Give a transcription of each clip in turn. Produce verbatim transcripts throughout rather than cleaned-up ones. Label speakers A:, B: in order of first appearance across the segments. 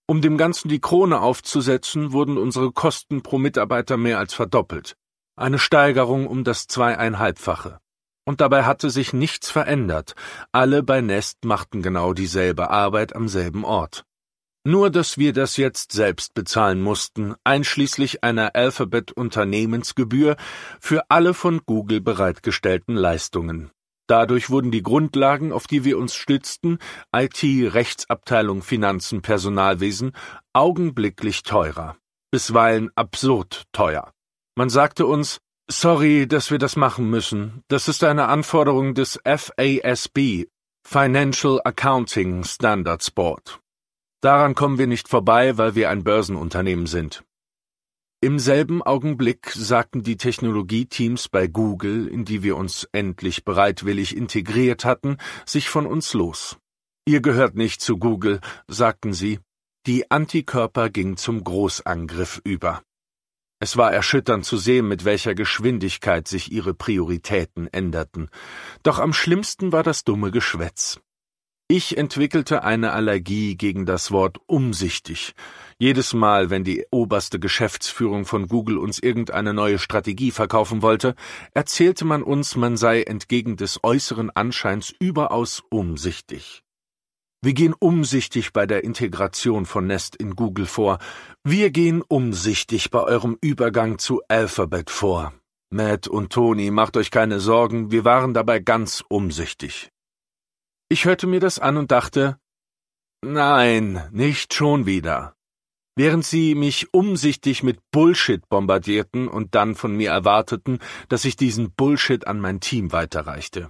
A: Um dem Ganzen die Krone aufzusetzen, wurden unsere Kosten pro Mitarbeiter mehr als verdoppelt. Eine Steigerung um das Zweieinhalbfache. Und dabei hatte sich nichts verändert. Alle bei Nest machten genau dieselbe Arbeit am selben Ort. Nur, dass wir das jetzt selbst bezahlen mussten, einschließlich einer Alphabet-Unternehmensgebühr für alle von Google bereitgestellten Leistungen. Dadurch wurden die Grundlagen, auf die wir uns stützten, I T, Rechtsabteilung, Finanzen, Personalwesen, augenblicklich teurer. Bisweilen absurd teuer. Man sagte uns, sorry, dass wir das machen müssen. Das ist eine Anforderung des F A S B, Financial Accounting Standards Board. Daran kommen wir nicht vorbei, weil wir ein Börsenunternehmen sind. Im selben Augenblick sagten die Technologieteams bei Google, in die wir uns endlich bereitwillig integriert hatten, sich von uns los. Ihr gehört nicht zu Google, sagten sie. Die Antikörper gingen zum Großangriff über. Es war erschütternd zu sehen, mit welcher Geschwindigkeit sich ihre Prioritäten änderten. Doch am schlimmsten war das dumme Geschwätz. Ich entwickelte eine Allergie gegen das Wort umsichtig. Jedes Mal, wenn die oberste Geschäftsführung von Google uns irgendeine neue Strategie verkaufen wollte, erzählte man uns, man sei entgegen des äußeren Anscheins überaus umsichtig. Wir gehen umsichtig bei der Integration von Nest in Google vor. Wir gehen umsichtig bei eurem Übergang zu Alphabet vor. Matt und Tony, macht euch keine Sorgen, wir waren dabei ganz umsichtig. Ich hörte mir das an und dachte, nein, nicht schon wieder. Während sie mich umsichtig mit Bullshit bombardierten und dann von mir erwarteten, dass ich diesen Bullshit an mein Team weiterreichte.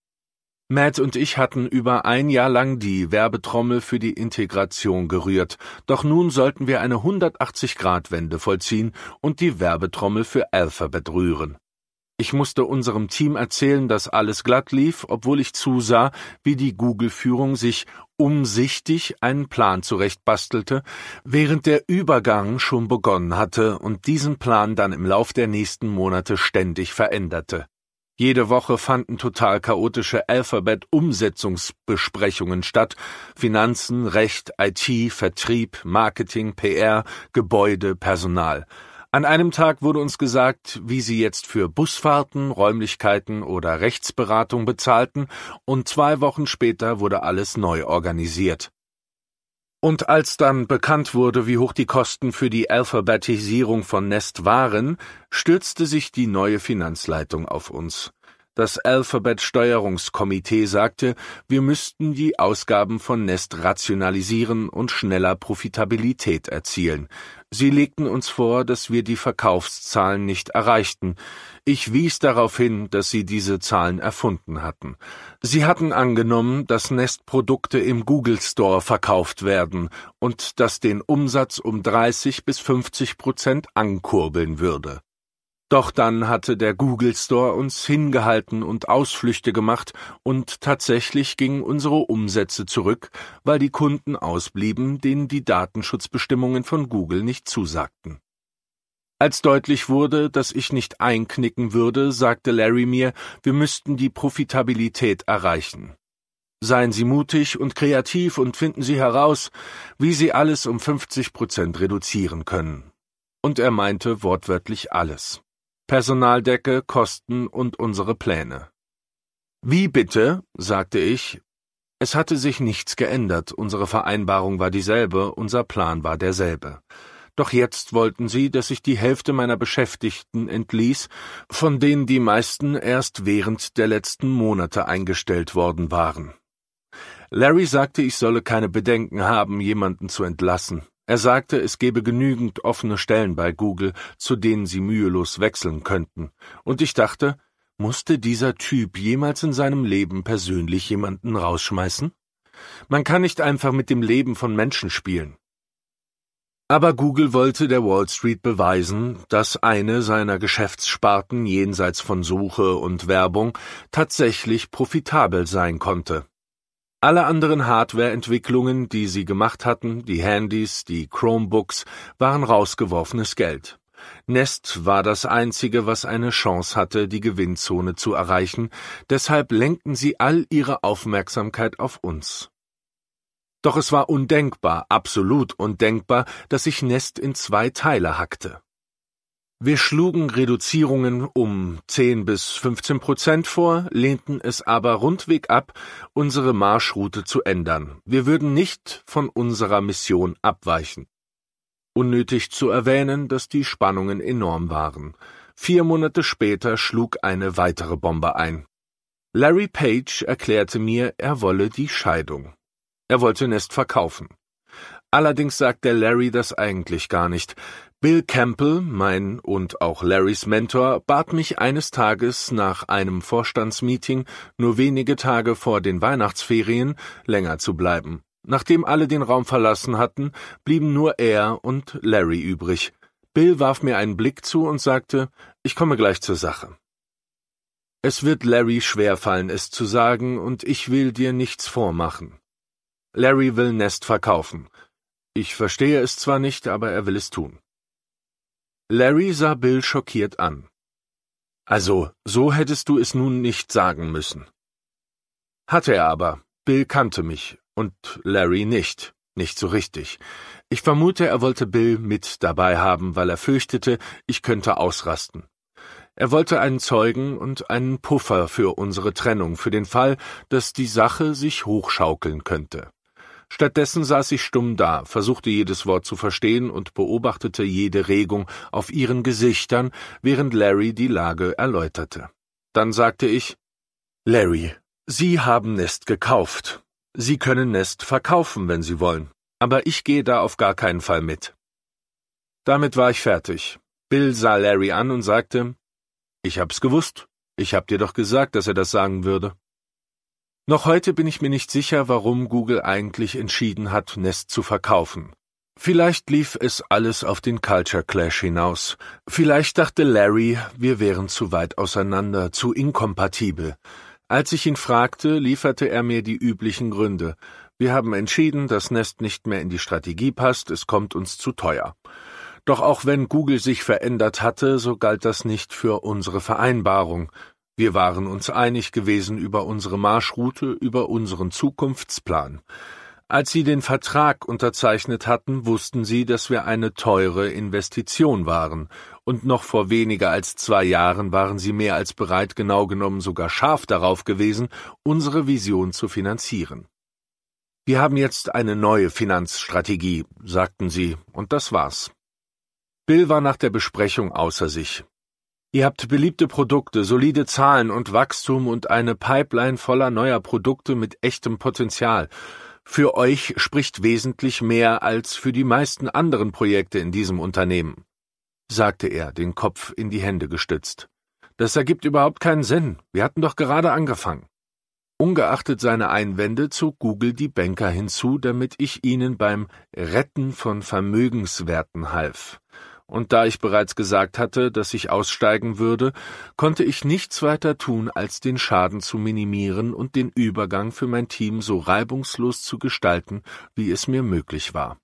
A: Matt und ich hatten über ein Jahr lang die Werbetrommel für die Integration gerührt, doch nun sollten wir eine hundertachtzig-Grad-Wende vollziehen und die Werbetrommel für Alphabet rühren. Ich musste unserem Team erzählen, dass alles glatt lief, obwohl ich zusah, wie die Google-Führung sich umsichtig einen Plan zurechtbastelte, während der Übergang schon begonnen hatte und diesen Plan dann im Lauf der nächsten Monate ständig veränderte. Jede Woche fanden total chaotische Alphabet-Umsetzungsbesprechungen statt, Finanzen, Recht, I T, Vertrieb, Marketing, P R, Gebäude, Personal. An einem Tag wurde uns gesagt, wie sie jetzt für Busfahrten, Räumlichkeiten oder Rechtsberatung bezahlten, und zwei Wochen später wurde alles neu organisiert. Und als dann bekannt wurde, wie hoch die Kosten für die Alphabetisierung von Nest waren, stürzte sich die neue Finanzleitung auf uns. Das Alphabet-Steuerungskomitee sagte, wir müssten die Ausgaben von Nest rationalisieren und schneller Profitabilität erzielen. Sie legten uns vor, dass wir die Verkaufszahlen nicht erreichten. Ich wies darauf hin, dass sie diese Zahlen erfunden hatten. Sie hatten angenommen, dass Nest-Produkte im Google Store verkauft werden und das den Umsatz um dreißig bis fünfzig Prozent ankurbeln würde. Doch dann hatte der Google Store uns hingehalten und Ausflüchte gemacht, und tatsächlich gingen unsere Umsätze zurück, weil die Kunden ausblieben, denen die Datenschutzbestimmungen von Google nicht zusagten. Als deutlich wurde, dass ich nicht einknicken würde, sagte Larry mir, wir müssten die Profitabilität erreichen. Seien Sie mutig und kreativ und finden Sie heraus, wie Sie alles um fünfzig Prozent reduzieren können. Und er meinte wortwörtlich alles. Personaldecke, Kosten und unsere Pläne. Wie bitte? Sagte ich. Es hatte sich nichts geändert, unsere Vereinbarung war dieselbe, unser Plan war derselbe. Doch jetzt wollten sie, dass ich die Hälfte meiner Beschäftigten entließ, von denen die meisten erst während der letzten Monate eingestellt worden waren. Larry sagte, ich solle keine Bedenken haben, jemanden zu entlassen. Er sagte, es gebe genügend offene Stellen bei Google, zu denen sie mühelos wechseln könnten. Und ich dachte, musste dieser Typ jemals in seinem Leben persönlich jemanden rausschmeißen? Man kann nicht einfach mit dem Leben von Menschen spielen. Aber Google wollte der Wall Street beweisen, dass eine seiner Geschäftssparten jenseits von Suche und Werbung tatsächlich profitabel sein konnte. Alle anderen Hardware-Entwicklungen, die sie gemacht hatten, die Handys, die Chromebooks, waren rausgeworfenes Geld. Nest war das Einzige, was eine Chance hatte, die Gewinnzone zu erreichen, deshalb lenkten sie all ihre Aufmerksamkeit auf uns. Doch es war undenkbar, absolut undenkbar, dass ich Nest in zwei Teile hackte. Wir schlugen Reduzierungen um zehn bis fünfzehn Prozent vor, lehnten es aber rundweg ab, unsere Marschroute zu ändern. Wir würden nicht von unserer Mission abweichen. Unnötig zu erwähnen, dass die Spannungen enorm waren. Vier Monate später schlug eine weitere Bombe ein. Larry Page erklärte mir, er wolle die Scheidung. Er wollte Nest verkaufen. Allerdings sagte Larry das eigentlich gar nicht. Bill Campbell, mein und auch Larrys Mentor, bat mich eines Tages nach einem Vorstandsmeeting, nur wenige Tage vor den Weihnachtsferien, länger zu bleiben. Nachdem alle den Raum verlassen hatten, blieben nur er und Larry übrig. Bill warf mir einen Blick zu und sagte, ich komme gleich zur Sache. Es wird Larry schwerfallen, es zu sagen, und ich will dir nichts vormachen. Larry will Nest verkaufen. Ich verstehe es zwar nicht, aber er will es tun. Larry sah Bill schockiert an. Also, so hättest du es nun nicht sagen müssen. Hatte er aber. Bill kannte mich und Larry nicht, nicht so richtig. Ich vermute, er wollte Bill mit dabei haben, weil er fürchtete, ich könnte ausrasten. Er wollte einen Zeugen und einen Puffer für unsere Trennung, für den Fall, dass die Sache sich hochschaukeln könnte. Stattdessen saß ich stumm da, versuchte jedes Wort zu verstehen und beobachtete jede Regung auf ihren Gesichtern, während Larry die Lage erläuterte. Dann sagte ich, Larry, Sie haben Nest gekauft. Sie können Nest verkaufen, wenn Sie wollen, aber ich gehe da auf gar keinen Fall mit. Damit war ich fertig. Bill sah Larry an und sagte, ich hab's gewusst. Ich hab dir doch gesagt, dass er das sagen würde. Noch heute bin ich mir nicht sicher, warum Google eigentlich entschieden hat, Nest zu verkaufen. Vielleicht lief es alles auf den Culture Clash hinaus. Vielleicht dachte Larry, wir wären zu weit auseinander, zu inkompatibel. Als ich ihn fragte, lieferte er mir die üblichen Gründe. Wir haben entschieden, dass Nest nicht mehr in die Strategie passt, es kommt uns zu teuer. Doch auch wenn Google sich verändert hatte, so galt das nicht für unsere Vereinbarung. Wir waren uns einig gewesen über unsere Marschroute, über unseren Zukunftsplan. Als sie den Vertrag unterzeichnet hatten, wussten sie, dass wir eine teure Investition waren, und noch vor weniger als zwei Jahren waren sie mehr als bereit, genau genommen sogar scharf darauf gewesen, unsere Vision zu finanzieren. Wir haben jetzt eine neue Finanzstrategie, sagten sie, und das war's. Bill war nach der Besprechung außer sich. Ihr habt beliebte Produkte, solide Zahlen und Wachstum und eine Pipeline voller neuer Produkte mit echtem Potenzial. Für euch spricht wesentlich mehr als für die meisten anderen Projekte in diesem Unternehmen, sagte er, den Kopf in die Hände gestützt. Das ergibt überhaupt keinen Sinn. Wir hatten doch gerade angefangen. Ungeachtet seiner Einwände zog Google die Banker hinzu, damit ich ihnen beim Retten von Vermögenswerten half. Und da ich bereits gesagt hatte, dass ich aussteigen würde, konnte ich nichts weiter tun, als den Schaden zu minimieren und den Übergang für mein Team so reibungslos zu gestalten, wie es mir möglich war.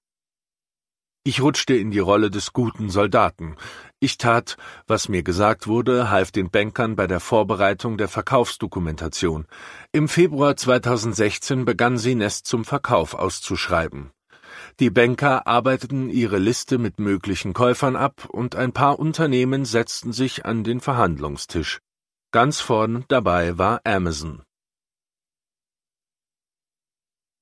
A: Ich rutschte in die Rolle des guten Soldaten. Ich tat, was mir gesagt wurde, half den Bankern bei der Vorbereitung der Verkaufsdokumentation. Im Februar zweitausendsechzehn begann sie Nest zum Verkauf auszuschreiben. Die Banker arbeiteten ihre Liste mit möglichen Käufern ab und ein paar Unternehmen setzten sich an den Verhandlungstisch. Ganz vorn dabei war Amazon.